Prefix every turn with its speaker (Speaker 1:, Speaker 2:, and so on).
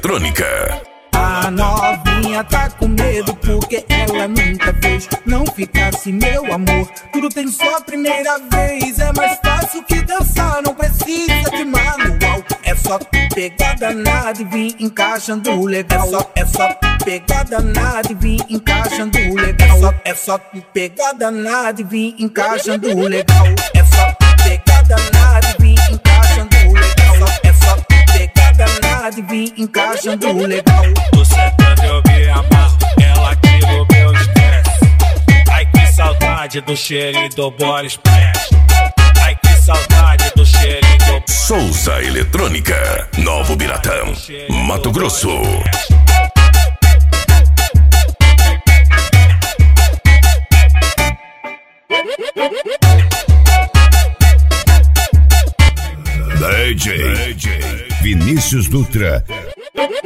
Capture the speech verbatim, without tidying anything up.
Speaker 1: Eletrônica.
Speaker 2: A novinha tá com medo porque ela nunca fez. Não ficasse, meu amor, tudo tem sua primeira vez. É mais fácil que dançar, não precisa de manual. É só pegar danado e vir encaixando legal. É só, é só pegar danado e vir encaixando legal. É só, é só pegar danado e vir encaixando legal. É só pegar danado e vir encaixando legal. É só pegar danado e vir encaixando legal.
Speaker 3: Tô sentando, eu me amarro, ela aqui no meu estresse. Ai que saudade do cheirinho do Bora Express. Ai que saudade do cheirinho do
Speaker 1: Souza Eletrônica, Novo Biratã, Mato Grosso. D J Vinícius Dutra.